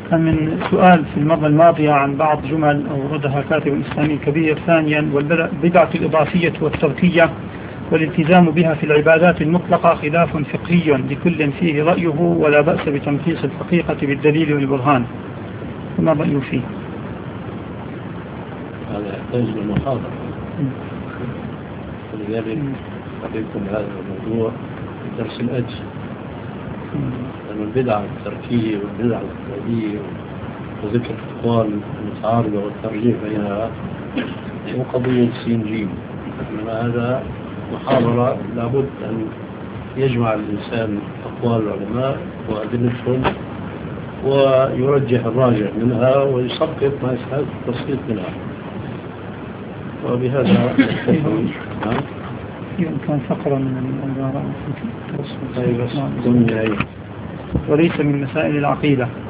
كان من سؤال في المرة الماضية عن بعض جمل أوردها كاتب إسلامي كبير. ثانيا، والبدعة الإضافية والتركية والالتزام بها في العبادات المطلقة خلاف فقهي لكل فيه رأيه، ولا بأس بتنقيص الحقيقة بالدليل والبرهان. ما رأيه فيه؟ هذا يحتاج لمحاضرة، ولذلك أعطيكم هذا الموضوع في درس الأجل، لأن البدعة التركية والبدعة الإفرادية وذكر الأقوال المتعارضة والترجيح بينها هو قضية سين. إنما هذا محاضرة لابد أن يجمع الإنسان أقوال العلماء وأدلتهم ويرجح الراجح منها ويسقط ما يستحق التسقيط منها، وبهذا كان فقرة من العبارة وليس من مسائل العقيدة.